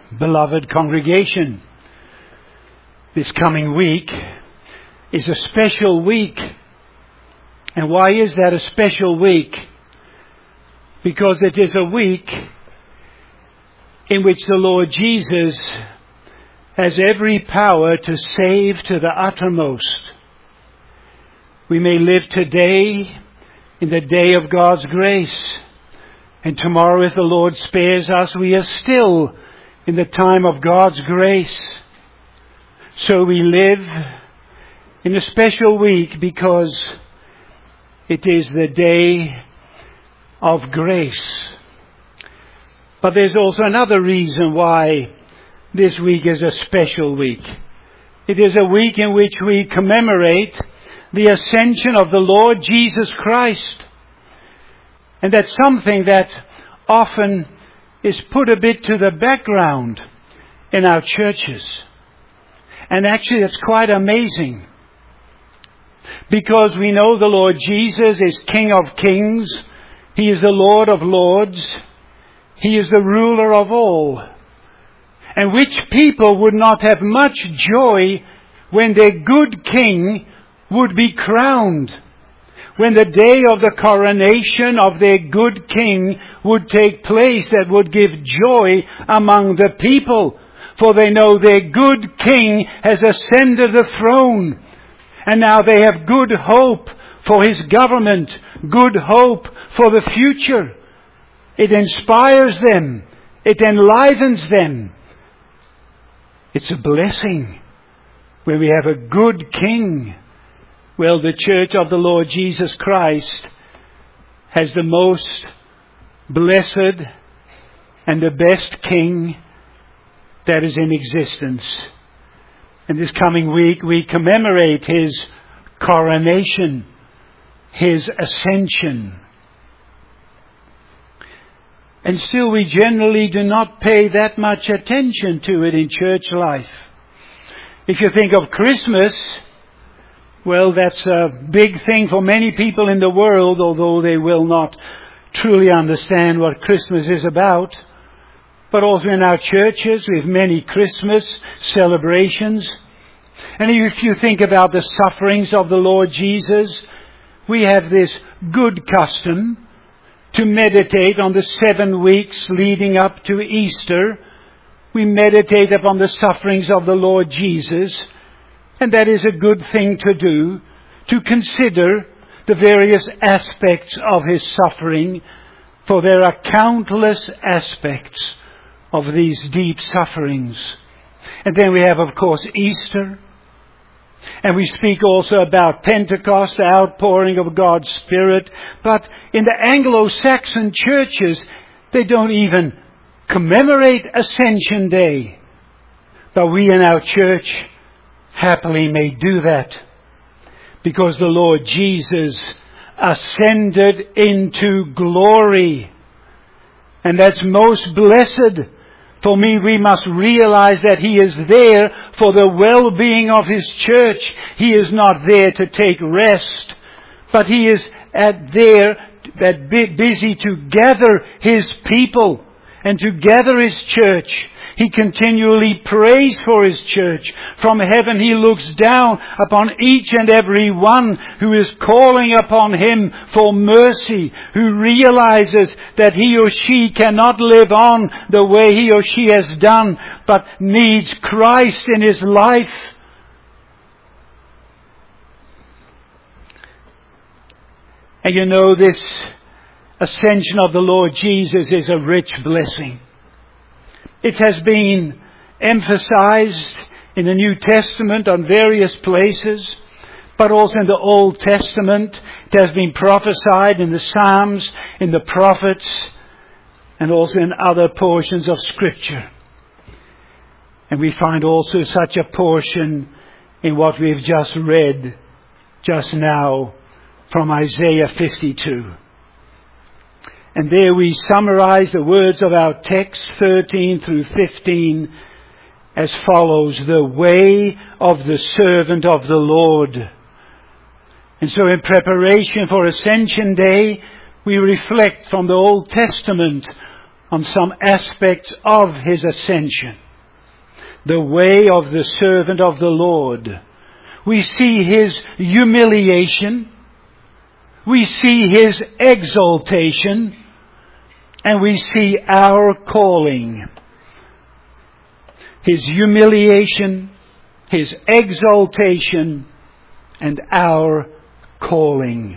Beloved congregation, this coming week is a special week. And why is that a special week? Because it is a week in which the Lord Jesus has every power to save to the uttermost. We may live today in the day of God's grace, and tomorrow, if the Lord spares us, we are still in the time of God's grace. So we live in a special week because it is the day of grace. But there's also another reason why this week is a special week. It is a week in which we commemorate the ascension of the Lord Jesus Christ. And that's something that often is put a bit to the background in our churches. And actually it's quite amazing. Because we know the Lord Jesus is King of Kings. He is the Lord of Lords. He is the ruler of all. And which people would not have much joy when their good King would be crowned? When the day of the coronation of their good King would take place, that would give joy among the people. For they know their good King has ascended the throne. And now they have good hope for His government, good hope for the future. It inspires them. It enlivens them. It's a blessing when we have a good King. Well, the church of the Lord Jesus Christ has the most blessed and the best King that is in existence. And this coming week we commemorate His coronation, His ascension. And still we generally do not pay that much attention to it in church life. If you think of Christmas, well, that's a big thing for many people in the world, although they will not truly understand what Christmas is about. But also in our churches, we have many Christmas celebrations. And if you think about the sufferings of the Lord Jesus, we have this good custom to meditate on the 7 weeks leading up to Easter. We meditate upon the sufferings of the Lord Jesus. And that is a good thing to do, to consider the various aspects of His suffering, for there are countless aspects of these deep sufferings. And then we have, of course, Easter. And we speak also about Pentecost, the outpouring of God's Spirit. But in the Anglo-Saxon churches, they don't even commemorate Ascension Day. But we in our church happily may do that, because the Lord Jesus ascended into glory. And that's most blessed. For me, we must realize that He is there for the well-being of His church. He is not there to take rest, but He is busy to gather His people and to gather His church. He continually prays for His church. From heaven He looks down upon each and every one who is calling upon Him for mercy, who realizes that he or she cannot live on the way he or she has done, but needs Christ in his life. And you know, this ascension of the Lord Jesus is a rich blessing. It has been emphasized in the New Testament on various places, but also in the Old Testament. It has been prophesied in the Psalms, in the prophets, and also in other portions of Scripture. And we find also such a portion in what we've just read just now from Isaiah 52. And there we summarize the words of our text 13 through 15 as follows: the way of the servant of the Lord. And so in preparation for Ascension Day, we reflect from the Old Testament on some aspects of his ascension. The way of the servant of the Lord. We see his humiliation. We see his exaltation. And we see our calling. His humiliation, his exaltation, and our calling.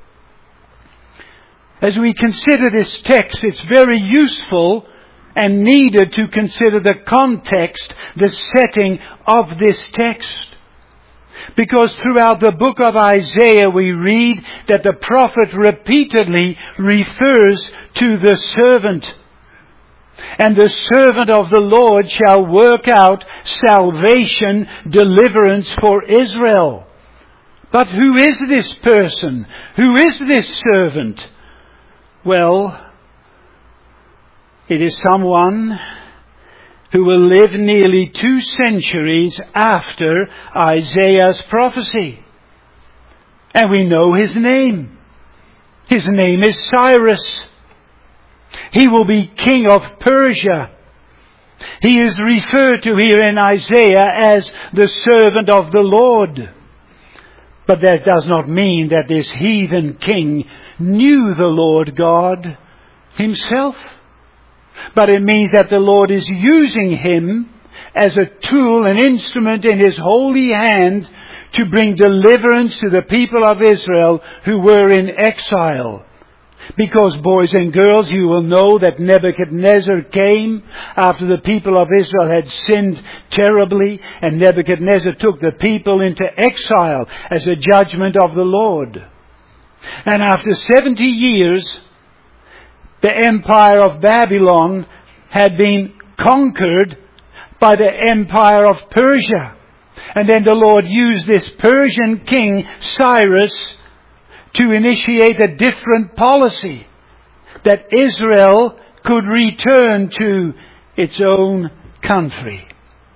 As we consider this text, it's very useful and needed to consider the context, the setting of this text. Because throughout the book of Isaiah we read that the prophet repeatedly refers to the servant. And the servant of the Lord shall work out salvation, deliverance for Israel. But who is this person? Who is this servant? Well, it is someone who will live nearly 2 centuries after Isaiah's prophecy. And we know his name. His name is Cyrus. He will be king of Persia. He is referred to here in Isaiah as the servant of the Lord. But that does not mean that this heathen king knew the Lord God himself. But it means that the Lord is using him as a tool, an instrument in his holy hand to bring deliverance to the people of Israel who were in exile. Because, boys and girls, you will know that Nebuchadnezzar came after the people of Israel had sinned terribly, and Nebuchadnezzar took the people into exile as a judgment of the Lord. And after 70 years, the empire of Babylon had been conquered by the empire of Persia. And then the Lord used this Persian king, Cyrus, to initiate a different policy, that Israel could return to its own country.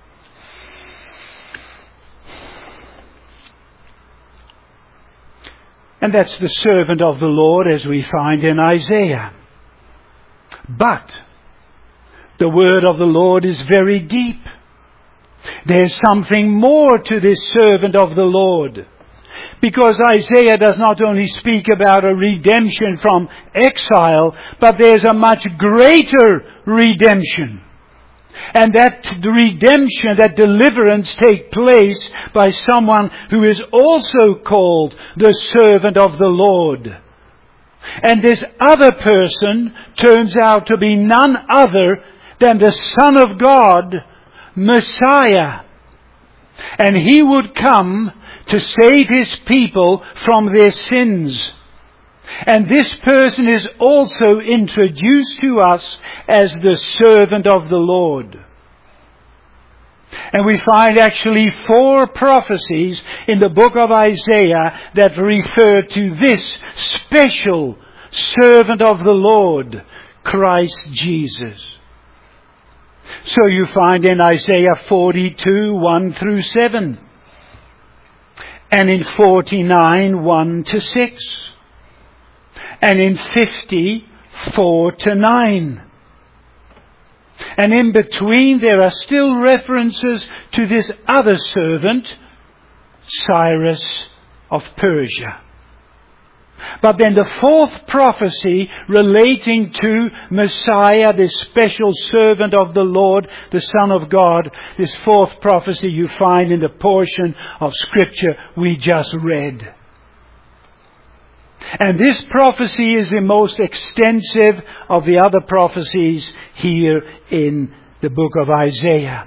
And that's the servant of the Lord as we find in Isaiah. But the word of the Lord is very deep. There's something more to this servant of the Lord. Because Isaiah does not only speak about a redemption from exile, but there's a much greater redemption. And that redemption, that deliverance take place by someone who is also called the servant of the Lord. And this other person turns out to be none other than the Son of God, Messiah. And he would come to save his people from their sins. And this person is also introduced to us as the servant of the Lord. And we find actually 4 prophecies in the book of Isaiah that refer to this special servant of the Lord, Christ Jesus. So you find in Isaiah 42, 1 through 7. And in 49, 1 to 6. And in 50, 4 to 9. And in between there are still references to this other servant, Cyrus of Persia. But then the 4th prophecy relating to Messiah, this special servant of the Lord, the Son of God, this 4th prophecy you find in the portion of Scripture we just read. And this prophecy is the most extensive of the other prophecies here in the book of Isaiah.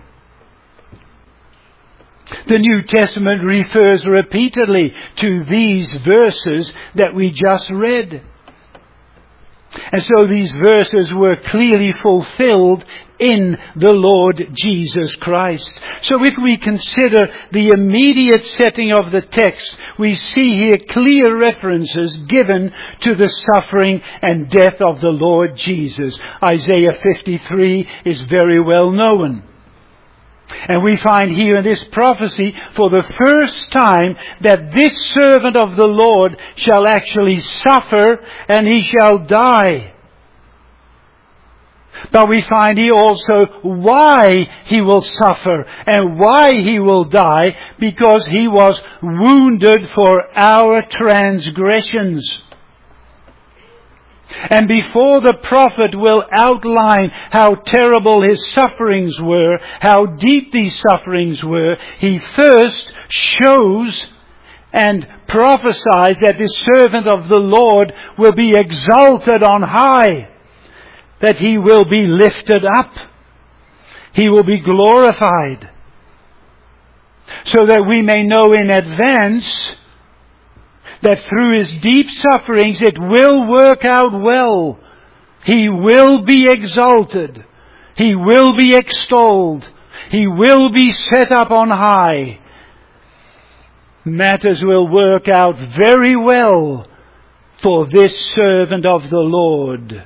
The New Testament refers repeatedly to these verses that we just read. And so these verses were clearly fulfilled in the Lord Jesus Christ. So if we consider the immediate setting of the text, we see here clear references given to the suffering and death of the Lord Jesus. Isaiah 53 is very well known. And we find here in this prophecy for the first time that this servant of the Lord shall actually suffer and he shall die. But we find here also why he will suffer and why he will die, because he was wounded for our transgressions. And before the prophet will outline how terrible his sufferings were, how deep these sufferings were, he first shows and prophesies that the servant of the Lord will be exalted on high, that he will be lifted up, he will be glorified, so that we may know in advance that through his deep sufferings it will work out well. He will be exalted. He will be extolled. He will be set up on high. Matters will work out very well for this servant of the Lord.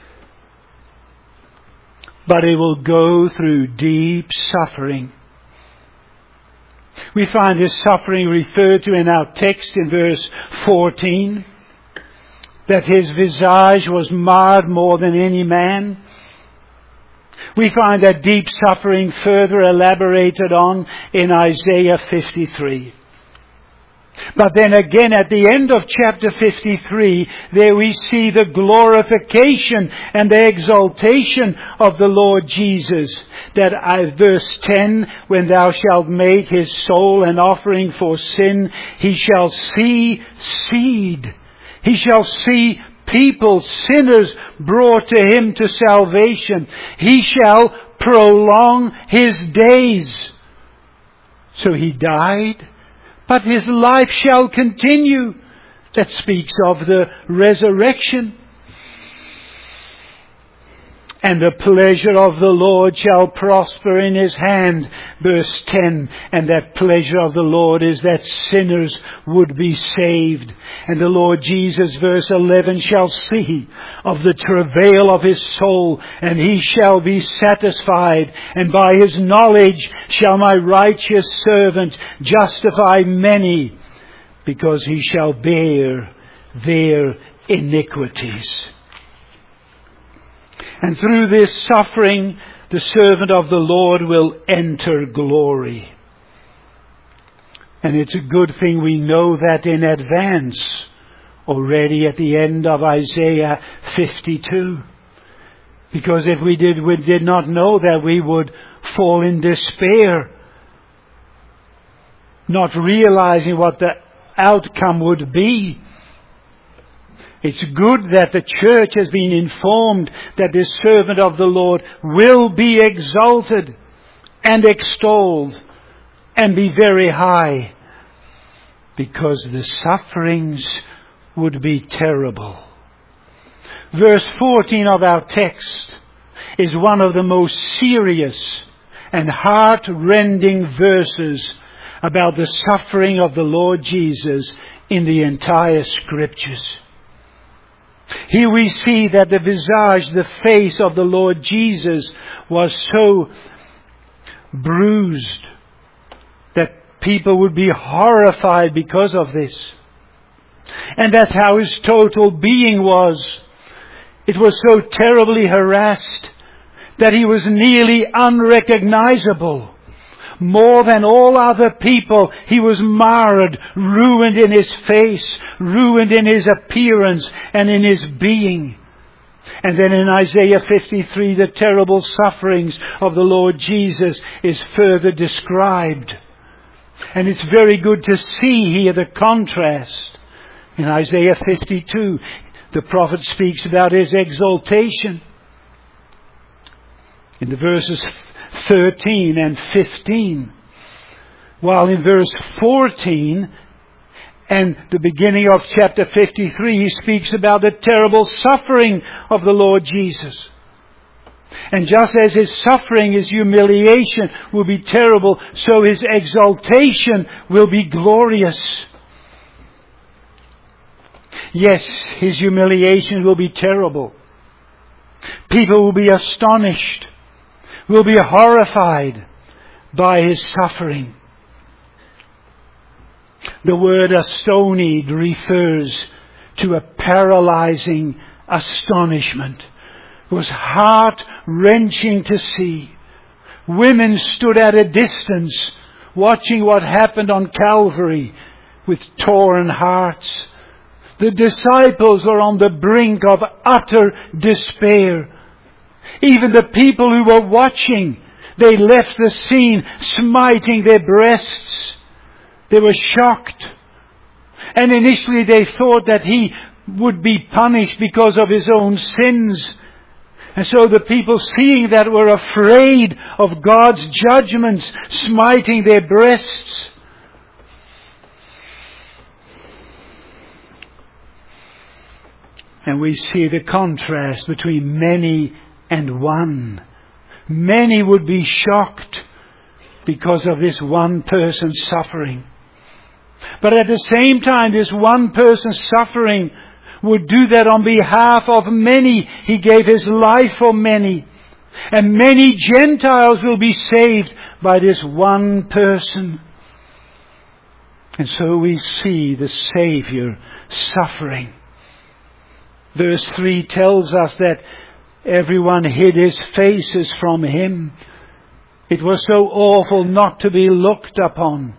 But it will go through deep suffering. We find his suffering referred to in our text in verse 14, that his visage was marred more than any man. We find that deep suffering further elaborated on in Isaiah 53. But then again at the end of chapter 53, there we see the glorification and the exaltation of the Lord Jesus. That verse 10, when thou shalt make his soul an offering for sin, he shall see seed. He shall see people, sinners, brought to him to salvation. He shall prolong his days. So he died, but his life shall continue. That speaks of the resurrection. And the pleasure of the Lord shall prosper in his hand. Verse 10. And that pleasure of the Lord is that sinners would be saved. And the Lord Jesus, verse 11, shall see of the travail of his soul, and he shall be satisfied. And by his knowledge shall my righteous servant justify many, because he shall bear their iniquities. And through this suffering, the servant of the Lord will enter glory. And it's a good thing we know that in advance, already at the end of Isaiah 52. Because if we did not know that, we would fall in despair, not realizing what the outcome would be. It's good that the church has been informed that this servant of the Lord will be exalted and extolled and be very high, because the sufferings would be terrible. Verse 14 of our text is one of the most serious and heart-rending verses about the suffering of the Lord Jesus in the entire Scriptures. Here we see that the visage, the face of the Lord Jesus, was so bruised that people would be horrified because of this. And that's how his total being was. It was so terribly harassed that he was nearly unrecognizable. More than all other people, he was marred, ruined in his face, ruined in his appearance and in his being. And then in Isaiah 53, the terrible sufferings of the Lord Jesus is further described. And it's very good to see here the contrast. In Isaiah 52, the prophet speaks about his exaltation. In the verses 13 and 15. While in verse 14 and the beginning of chapter 53, he speaks about the terrible suffering of the Lord Jesus. And just as his suffering, his humiliation will be terrible, so his exaltation will be glorious. Yes, his humiliation will be terrible. People will be astonished, will be horrified by his suffering. The word astonied refers to a paralyzing astonishment, was heart-wrenching to see. Women stood at a distance watching what happened on Calvary with torn hearts. The disciples were on the brink of utter despair. Even the people who were watching, they left the scene smiting their breasts. They were shocked. And initially they thought that he would be punished because of his own sins. And so the people, seeing that, were afraid of God's judgments, smiting their breasts. And we see the contrast between many and one. Many would be shocked because of this one person's suffering. But at the same time, this one person's suffering would do that on behalf of many. He gave His life for many. And many Gentiles will be saved by this one person. And so we see the Savior suffering. Verse 3 tells us that everyone hid his faces from Him. It was so awful not to be looked upon.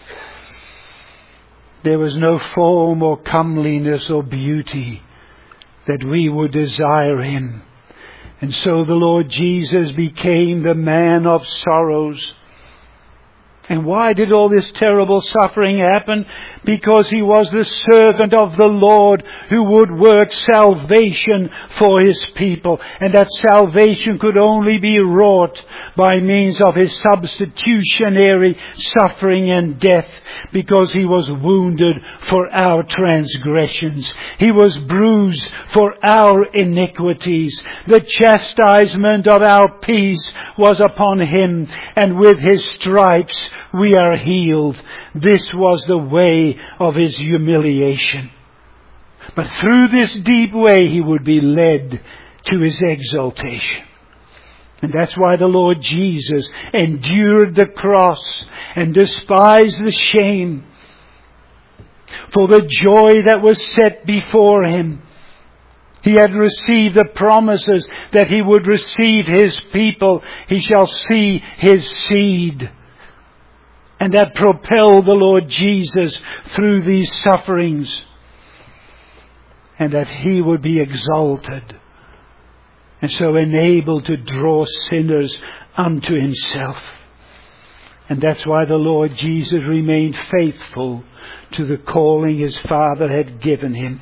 There was no form or comeliness or beauty that we would desire Him. And so the Lord Jesus became the man of sorrows. And why did all this terrible suffering happen? Because He was the servant of the Lord who would work salvation for His people. And that salvation could only be wrought by means of His substitutionary suffering and death. Because He was wounded for our transgressions. He was bruised for our iniquities. The chastisement of our peace was upon Him. And with His stripes we are healed. This was the way of His humiliation. But through this deep way He would be led to His exaltation. And that's why the Lord Jesus endured the cross and despised the shame for the joy that was set before Him. He had received the promises that He would receive His people. He shall see His seed. And that propelled the Lord Jesus through these sufferings. And that He would be exalted. And so enabled to draw sinners unto Himself. And that's why the Lord Jesus remained faithful to the calling His Father had given Him.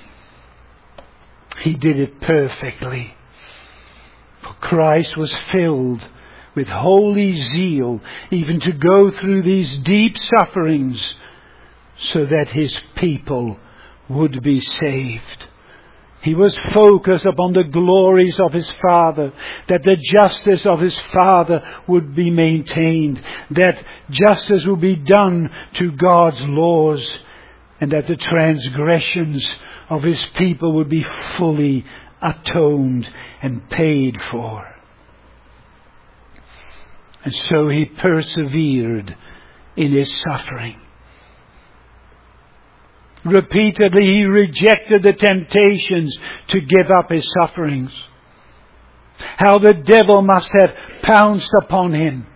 He did it perfectly. For Christ was filled with holy zeal, even to go through these deep sufferings, so that His people would be saved. He was focused upon the glories of His Father, that the justice of His Father would be maintained, that justice would be done to God's laws, and that the transgressions of His people would be fully atoned and paid for. And so He persevered in His suffering. Repeatedly He rejected the temptations to give up His sufferings. How the devil must have pounced upon Him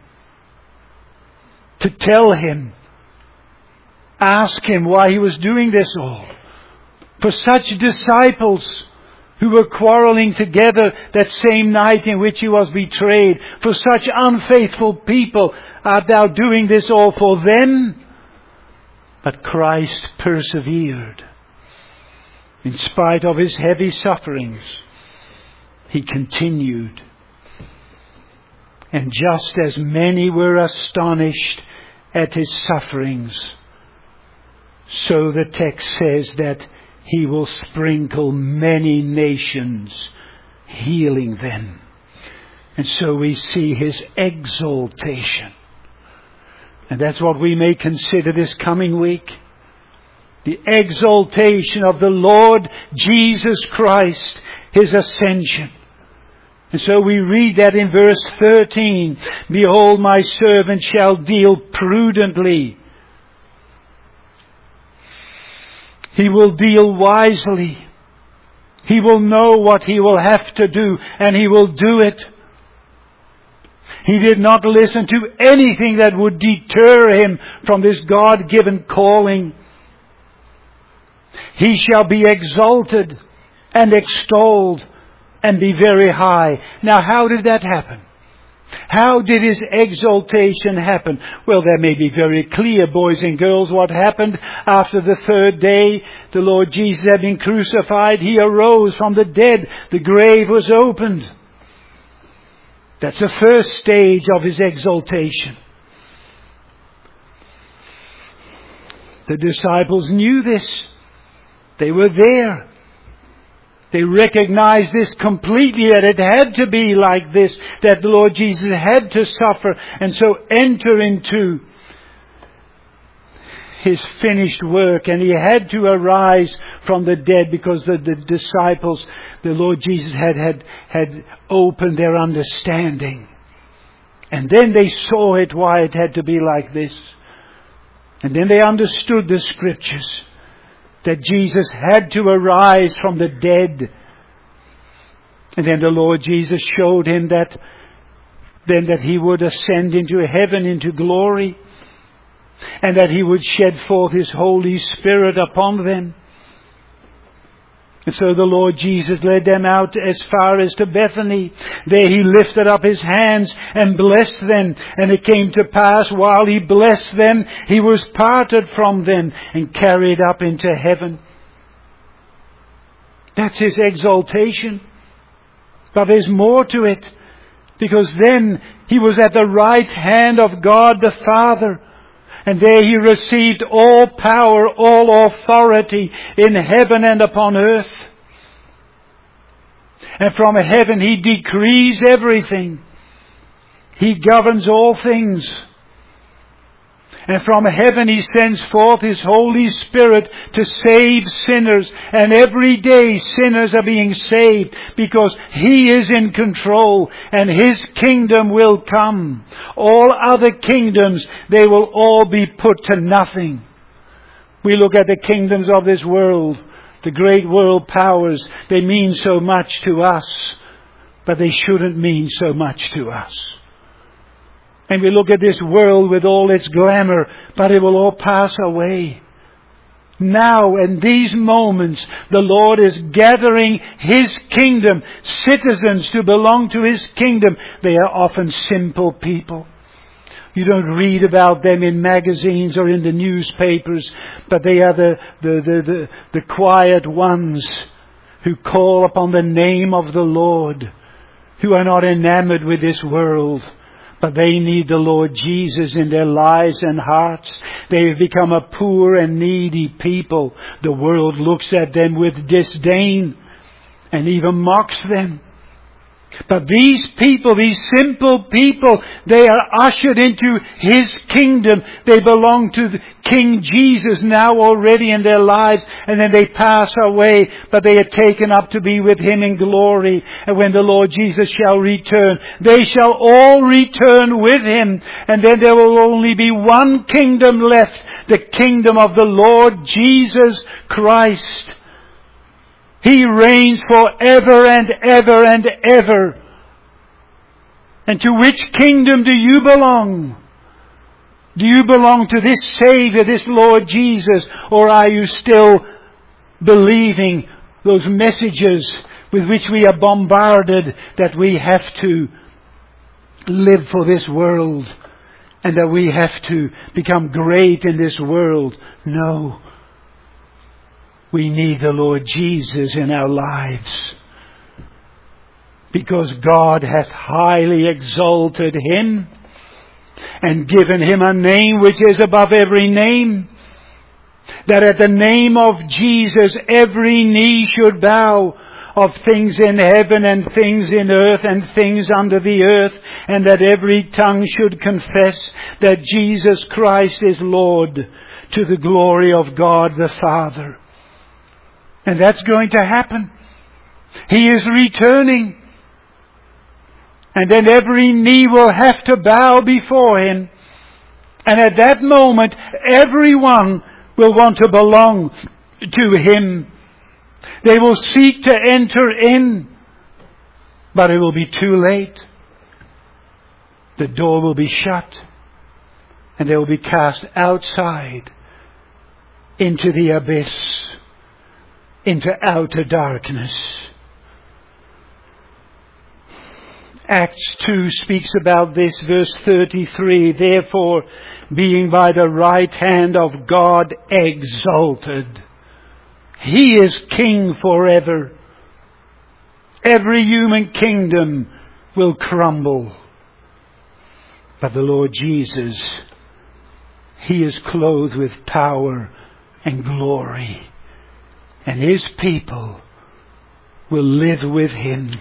to tell Him, ask Him why He was doing this all. For such disciples who were quarreling together that same night in which He was betrayed. For such unfaithful people, art Thou doing this all for them? But Christ persevered. In spite of His heavy sufferings, He continued. And just as many were astonished at His sufferings, so the text says that He will sprinkle many nations, healing them. And so we see His exaltation. And that's what we may consider this coming week. The exaltation of the Lord Jesus Christ, His ascension. And so we read that in verse 13, Behold, my servant shall deal prudently. He will deal wisely. He will know what he will have to do, and he will do it. He did not listen to anything that would deter him from this God-given calling. He shall be exalted and extolled and be very high. Now, how did that happen? How did his exaltation happen? Well, that may be very clear, boys and girls, what happened after the third day. The Lord Jesus had been crucified. He arose from the dead. The grave was opened. That's the first stage of his exaltation. The disciples knew this. They were there. They recognized this completely, that it had to be like this, that the Lord Jesus had to suffer and so enter into his finished work, and he had to arise from the dead because the disciples, the Lord Jesus had opened their understanding. And then they saw it, why it had to be like this. And then they understood the Scriptures, that Jesus had to arise from the dead. And then the Lord Jesus showed him that then that he would ascend into heaven, into glory, and that he would shed forth his Holy Spirit upon them. And so the Lord Jesus led them out as far as to Bethany. There he lifted up his hands and blessed them. And it came to pass, while he blessed them, he was parted from them and carried up into heaven. That's his exaltation. But there's more to it. Because then he was at the right hand of God the Father. And there he received all power, all authority in heaven and upon earth. And from heaven he decrees everything. He governs all things. And from heaven he sends forth his Holy Spirit to save sinners. And every day sinners are being saved because he is in control and his kingdom will come. All other kingdoms, they will all be put to nothing. We look at the kingdoms of this world, the great world powers. They mean so much to us, but they shouldn't mean so much to us. And we look at this world with all its glamour, but it will all pass away. Now, in these moments, the Lord is gathering his kingdom, citizens to belong to his kingdom. They are often simple people. You don't read about them in magazines or in the newspapers, but they are the quiet ones who call upon the name of the Lord, who are not enamored with this world. But they need the Lord Jesus in their lives and hearts. They have become a poor and needy people. The world looks at them with disdain and even mocks them. But these people, these simple people, they are ushered into his kingdom. They belong to King Jesus now already in their lives, and then they pass away, but they are taken up to be with him in glory. And when the Lord Jesus shall return, they shall all return with him, and then there will only be one kingdom left, the kingdom of the Lord Jesus Christ. He reigns forever and ever and ever. And to which kingdom do you belong? Do you belong to this Savior, this Lord Jesus? Or are you still believing those messages with which we are bombarded that we have to live for this world and that we have to become great in this world? No. We need the Lord Jesus in our lives, because God hath highly exalted him and given him a name which is above every name, that at the name of Jesus every knee should bow, of things in heaven and things in earth and things under the earth, and that every tongue should confess that Jesus Christ is Lord, to the glory of God the Father. And that's going to happen. He is returning. And then every knee will have to bow before him. And at that moment, everyone will want to belong to him. They will seek to enter in, but it will be too late. The door will be shut, and they will be cast outside into the abyss, into outer darkness. Acts 2 speaks about this, verse 33. Therefore, being by the right hand of God exalted, He is King forever. Every human kingdom will crumble. But the Lord Jesus, He is clothed with power and glory. And His people will live with Him.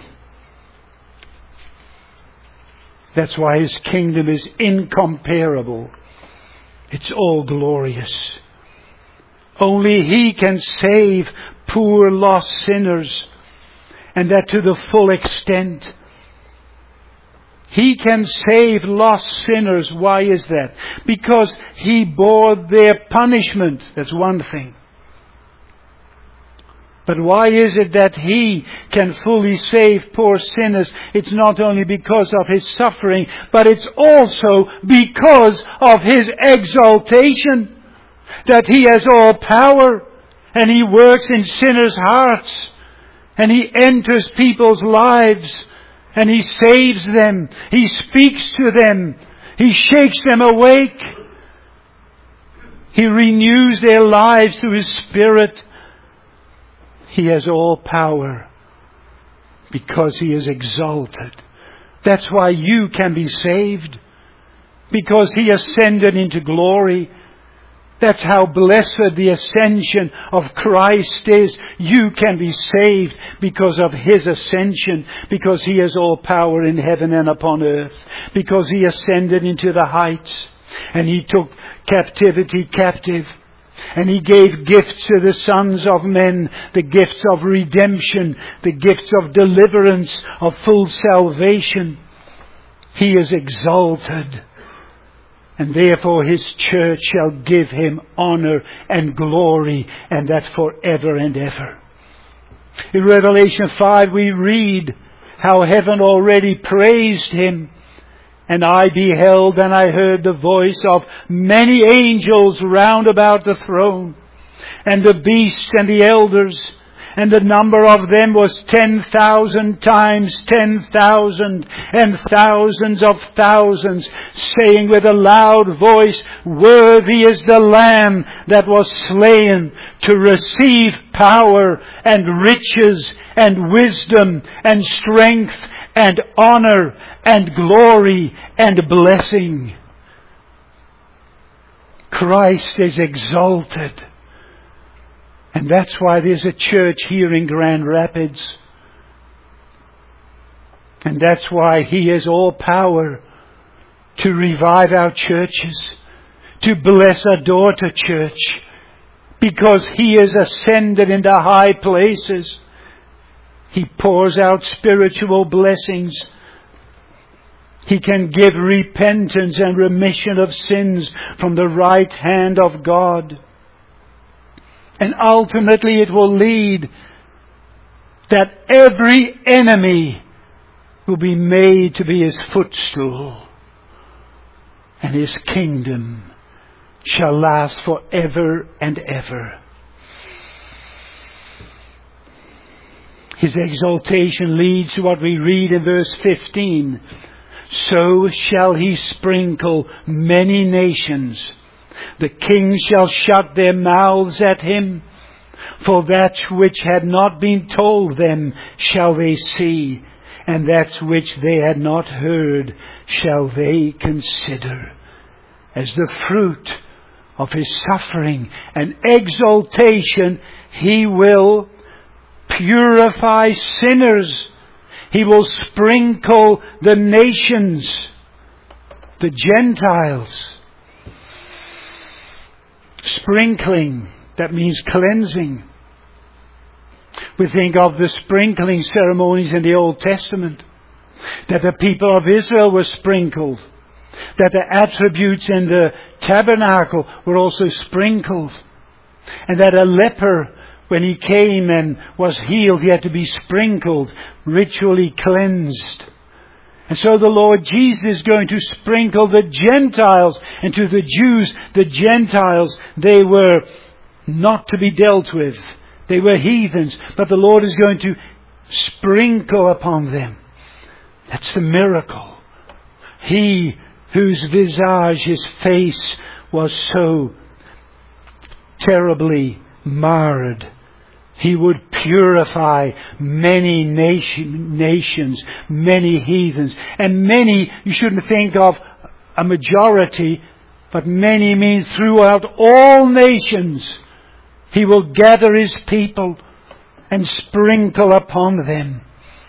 That's why His kingdom is incomparable. It's all glorious. Only He can save poor lost sinners, and that to the full extent. He can save lost sinners. Why is that? Because He bore their punishment. That's one thing. But why is it that He can fully save poor sinners? It's not only because of His suffering, but it's also because of His exaltation. That He has all power, and He works in sinners' hearts, and He enters people's lives, and He saves them. He speaks to them. He shakes them awake. He renews their lives through His Spirit. He has all power because He is exalted. That's why you can be saved, because He ascended into glory. That's how blessed the ascension of Christ is. You can be saved because of His ascension, because He has all power in heaven and upon earth, because He ascended into the heights and He took captivity captive. And He gave gifts to the sons of men, the gifts of redemption, the gifts of deliverance, of full salvation. He is exalted. And therefore His church shall give Him honor and glory, and that forever and ever. In Revelation 5 we read how heaven already praised Him. And I beheld and I heard the voice of many angels round about the throne, and the beasts and the elders, and the number of them was 10,000 times 10,000, and thousands of thousands, saying with a loud voice, Worthy is the Lamb that was slain to receive power and riches and wisdom and strength and honor and glory and blessing. Christ is exalted. And that's why there's a church here in Grand Rapids. And that's why He has all power to revive our churches, to bless a daughter church, because He is ascended into high places. He pours out spiritual blessings. He can give repentance and remission of sins from the right hand of God. And ultimately it will lead that every enemy will be made to be His footstool. And His kingdom shall last forever and ever. His exaltation leads to what we read in verse 15. So shall He sprinkle many nations. The kings shall shut their mouths at Him. For that which had not been told them shall they see, and that which they had not heard shall they consider. As the fruit of His suffering and exaltation, He will purify sinners. He will sprinkle the nations, the Gentiles. Sprinkling, that means cleansing. We think of the sprinkling ceremonies in the Old Testament, that the people of Israel were sprinkled, that the attributes in the tabernacle were also sprinkled, and that a leper When he came and was healed, he had to be sprinkled, ritually cleansed. And so the Lord Jesus is going to sprinkle the Gentiles. And to the Jews, the Gentiles, they were not to be dealt with. They were heathens. But the Lord is going to sprinkle upon them. That's the miracle. He whose visage, his face, was so terribly marred, he would purify many nations, many heathens. And many, you shouldn't think of a majority, but many means throughout all nations. He will gather his people and sprinkle upon them.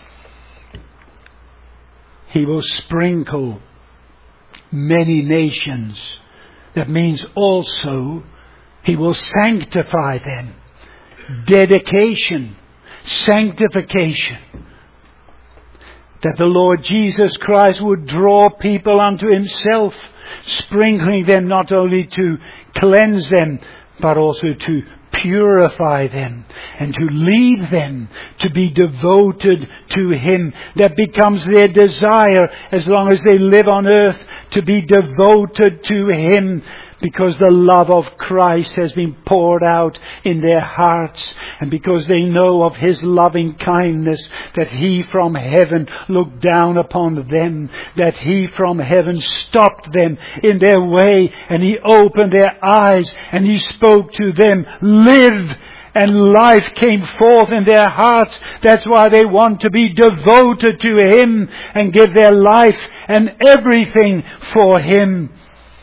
He will sprinkle many nations. That means also he will sanctify them. Dedication, sanctification. That the Lord Jesus Christ would draw people unto himself, sprinkling them not only to cleanse them, but also to purify them and to lead them to be devoted to him. That becomes their desire as long as they live on earth, to be devoted to him, because the love of Christ has been poured out in their hearts, and because they know of his loving kindness, that he from heaven looked down upon them, that he from heaven stopped them in their way, and he opened their eyes, and he spoke to them, live, and life came forth in their hearts. That's why they want to be devoted to him and give their life and everything for him.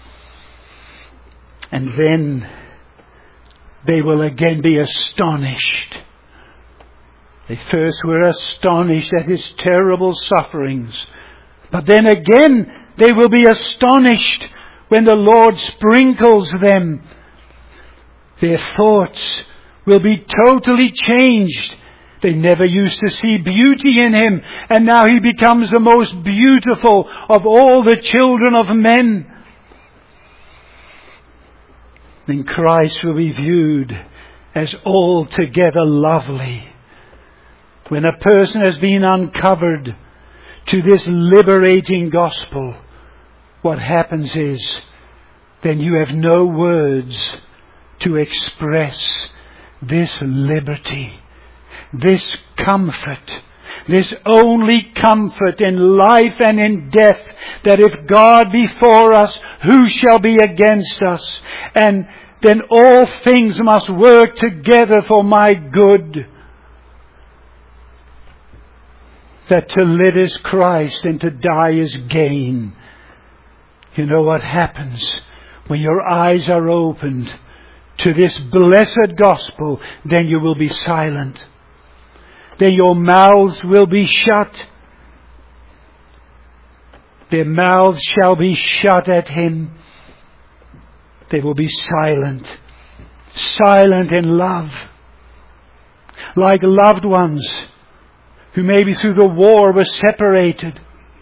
And then they will again be astonished. They first were astonished at his terrible sufferings. But then again they will be astonished when the Lord sprinkles them. Their thoughts will be totally changed. They never used to see beauty in him, and now he becomes the most beautiful of all the children of men. Then Christ will be viewed as altogether lovely. When a person has been uncovered to this liberating gospel, what happens is, then you have no words to express this liberty, this comfort, this only comfort in life and in death, that if God be for us, who shall be against us? And then all things must work together for my good. That to live is Christ and to die is gain. You know what happens when your eyes are opened to this blessed gospel? Then you will be silent. Then your mouths will be shut. Their mouths shall be shut at him. They will be silent. Silent in love. Like loved ones who maybe through the war were separated.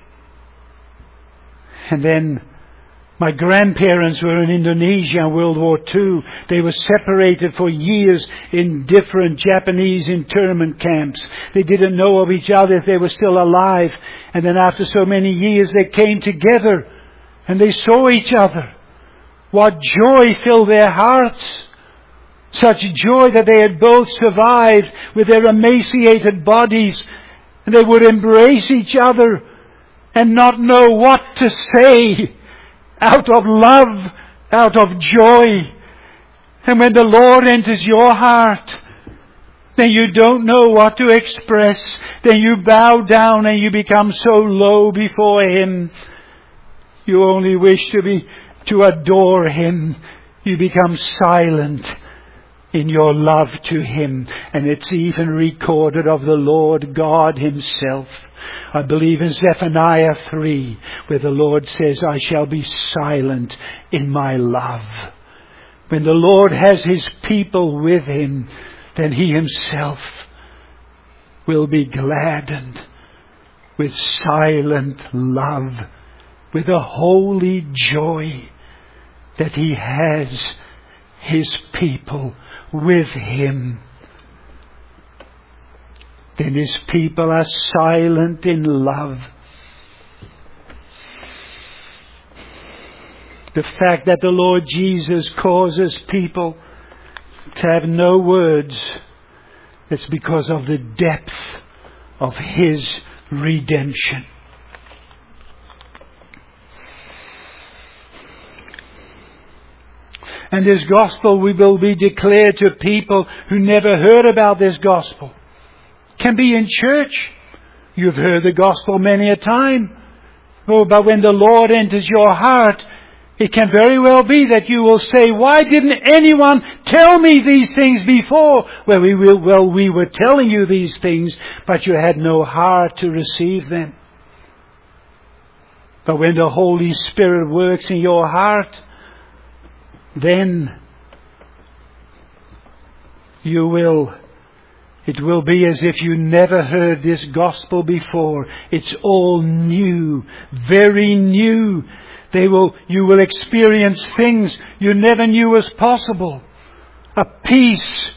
And then my grandparents were in Indonesia in World War II. They were separated for years in different Japanese internment camps. They didn't know of each other if they were still alive. And then after so many years they came together and they saw each other. What joy filled their hearts. Such joy that they had both survived with their emaciated bodies. And they would embrace each other and not know what to say. Out of love, out of joy. And when the Lord enters your heart, then you don't know what to express. Then you bow down and you become so low before him. You only wish to adore him. You become silent in your love to him. And it's even recorded of the Lord God himself. I believe in Zephaniah 3, where the Lord says, I shall be silent in my love. When the Lord has his people with him, then he himself will be gladdened with silent love, with a holy joy that he has his people with him. then His people are silent in love. The fact that the Lord Jesus causes people to have no words, it's because of the depth of His redemption. And this gospel will be declared to people who never heard about this gospel. Can be in church. You've heard the gospel many a time. Oh, but when the Lord enters your heart, it can very well be that you will say, why didn't anyone tell me these things before? Well, we were telling you these things, but you had no heart to receive them. But when the Holy Spirit works in your heart, then it will be as if you never heard this gospel before. It's all new, very new. You will experience things you never knew was possible. A peace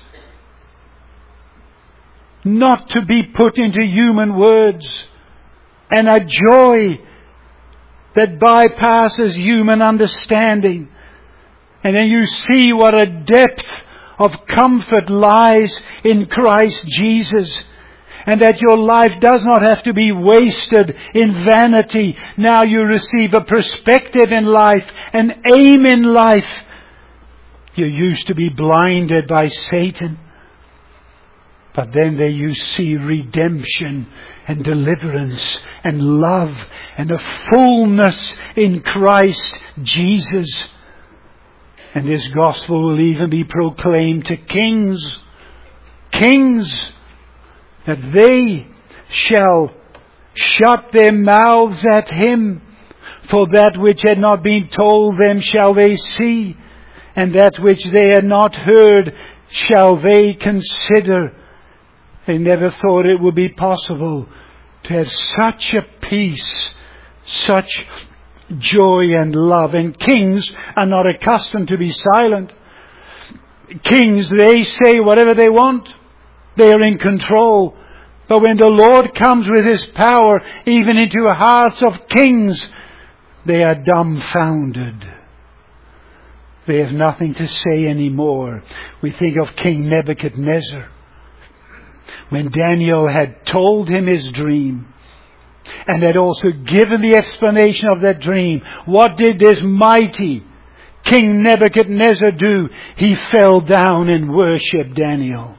not to be put into human words, and a joy that bypasses human understanding. And then you see what a depth of comfort lies in Christ Jesus. And that your life does not have to be wasted in vanity. Now you receive a perspective in life, an aim in life. You used to be blinded by Satan. But then there you see redemption and deliverance and love and a fullness in Christ Jesus. And this gospel will even be proclaimed to kings. Kings, that they shall shut their mouths at Him. For that which had not been told them shall they see, and that which they had not heard shall they consider. They never thought it would be possible to have such a peace, such joy and love. And kings are not accustomed to be silent. Kings, they say whatever they want. They are in control. But when the Lord comes with His power, even into the hearts of kings, they are dumbfounded. They have nothing to say anymore. We think of King Nebuchadnezzar. When Daniel had told him his dream, and had also given the explanation of that dream, what did this mighty King Nebuchadnezzar do? He fell down and worshipped Daniel.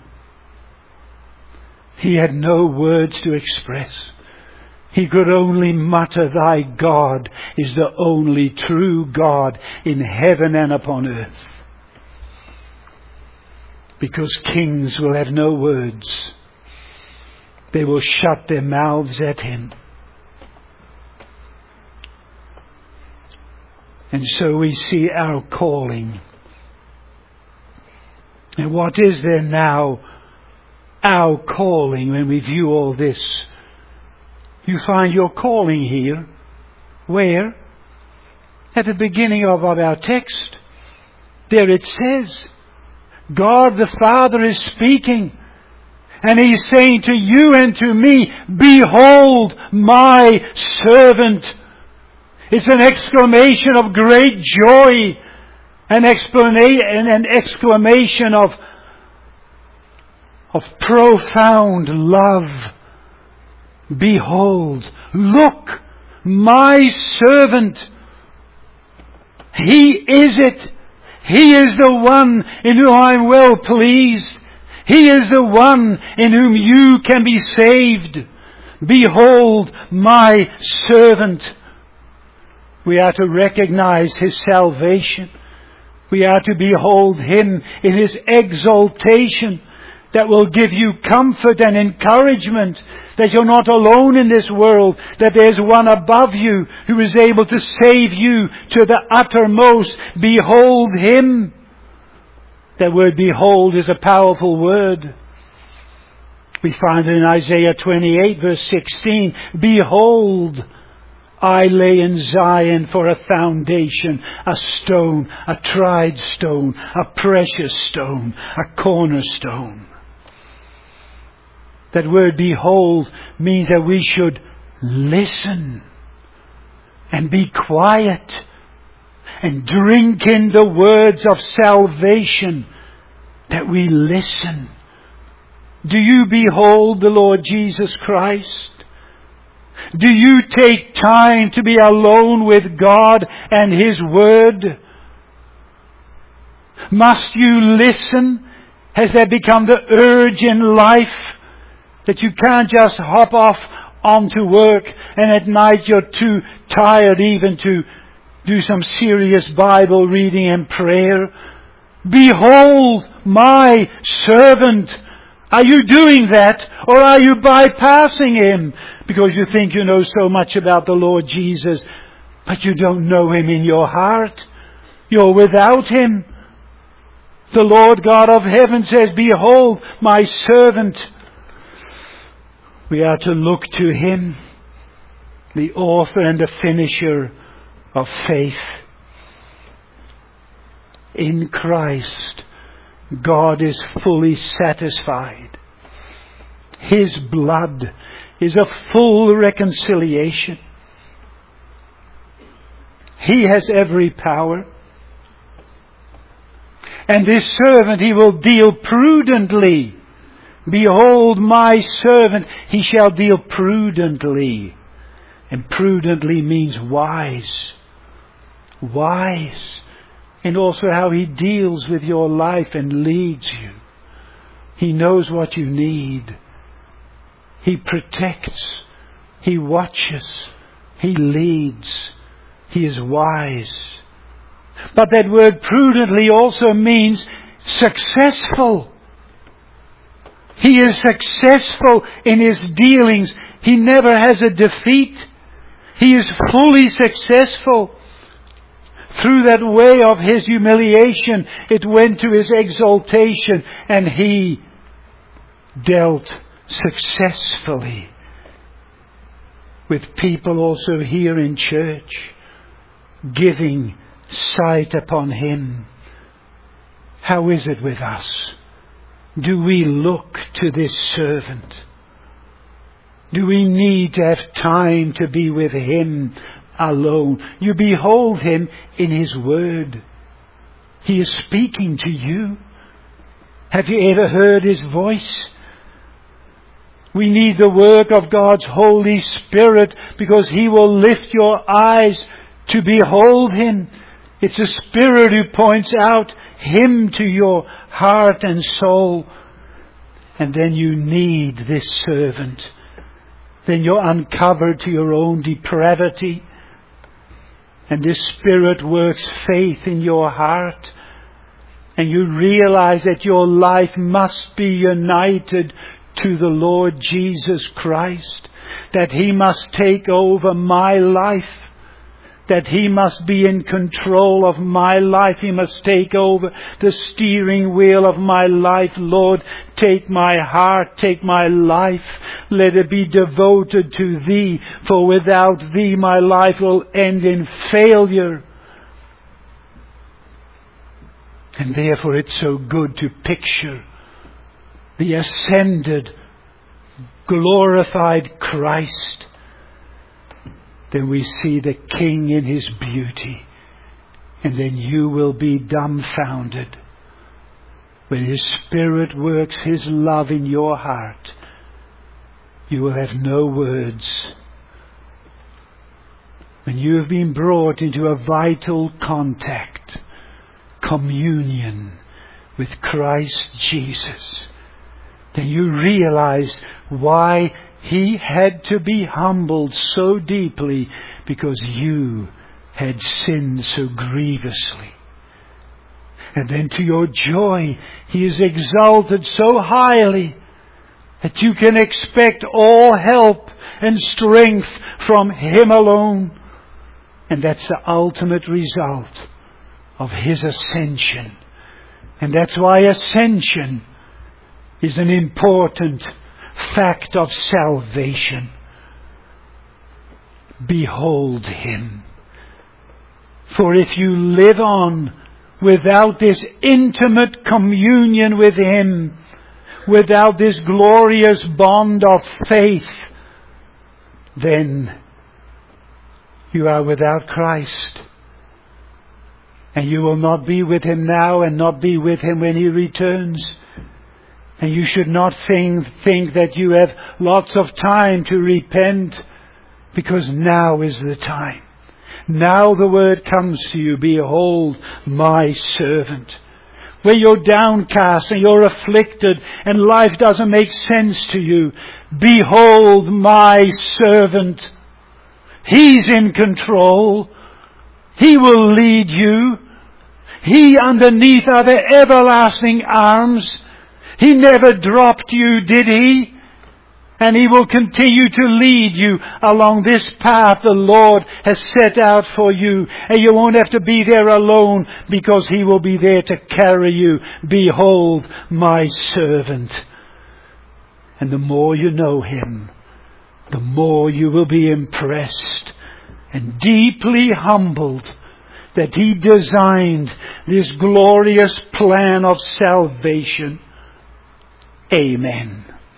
He had no words to express. He could only mutter, "Thy God is the only true God in heaven and upon earth." Because kings will have no words. They will shut their mouths at Him. And so we see our calling. And what is there now? Our calling, when we view all this. You find your calling here. Where? At the beginning of our text. There it says, God the Father is speaking. And He's saying to you and to me, "Behold my servant." It's an exclamation of great joy. An exclamation of profound love. Behold, look, my servant. He is it. He is the one in whom I'm well pleased. He is the one in whom you can be saved. Behold, my servant. We are to recognize His salvation. We are to behold Him in His exaltation that will give you comfort and encouragement that you're not alone in this world, that there's one above you who is able to save you to the uttermost. Behold Him. That word behold is a powerful word. We find it in Isaiah 28 verse 16. Behold, I lay in Zion for a foundation, a stone, a tried stone, a precious stone, a cornerstone. That word behold means that we should listen and be quiet and drink in the words of salvation, that we listen. Do you behold the Lord Jesus Christ? Do you take time to be alone with God and His Word? Must you listen? Has that become the urge in life that you can't just hop off onto work and at night you're too tired even to do some serious Bible reading and prayer? Behold my servant. Are you doing that, or are you bypassing Him because you think you know so much about the Lord Jesus, but you don't know Him in your heart? You're without Him. The Lord God of heaven says, behold my servant. We are to look to Him, the author and the finisher of faith. In Christ, God is fully satisfied. His blood is a full reconciliation. He has every power. And this servant He will deal prudently. Behold my servant, He shall deal prudently. And prudently means wise. Wise. And also how He deals with your life and leads you. He knows what you need. He protects. He watches. He leads. He is wise. But that word prudently also means successful. He is successful in His dealings. He never has a defeat. He is fully successful. Through that way of His humiliation, it went to His exaltation, and He dealt successfully with people also here in church, giving sight upon Him. How is it with us? Do we look to this servant? Do we need to have time to be with Him alone? You behold Him in His Word. He is speaking to you. Have you ever heard His voice? We need the work of God's Holy Spirit because He will lift your eyes to behold Him. It's the Spirit who points out Him to your heart and soul. And then you need this servant. Then you're uncovered to your own depravity. And this Spirit works faith in your heart. And you realize that your life must be united to the Lord Jesus Christ. That He must take over my life. That He must be in control of my life. He must take over the steering wheel of my life. Lord, take my heart, take my life. Let it be devoted to Thee, for without Thee my life will end in failure. And therefore it's so good to picture the ascended, glorified Christ. Then we see the King in His beauty. And then you will be dumbfounded when His Spirit works His love in your heart. You will have no words. When you have been brought into a vital contact, communion with Christ Jesus, then you realize why He had to be humbled so deeply, because you had sinned so grievously. And then to your joy, He is exalted so highly that you can expect all help and strength from Him alone. And that's the ultimate result of His ascension. And that's why ascension is an important fact of salvation. Behold Him. For if you live on without this intimate communion with Him, without this glorious bond of faith, then you are without Christ. And you will not be with Him now and not be with Him when He returns. And you should not think that you have lots of time to repent, because now is the time. Now the word comes to you, behold my servant. When you're downcast and you're afflicted and life doesn't make sense to you, behold my servant. He's in control. He will lead you. He underneath are the everlasting arms. He never dropped you, did He? And He will continue to lead you along this path the Lord has set out for you. And you won't have to be there alone, because He will be there to carry you. Behold my servant. And the more you know Him, the more you will be impressed and deeply humbled that He designed this glorious plan of salvation. Amen.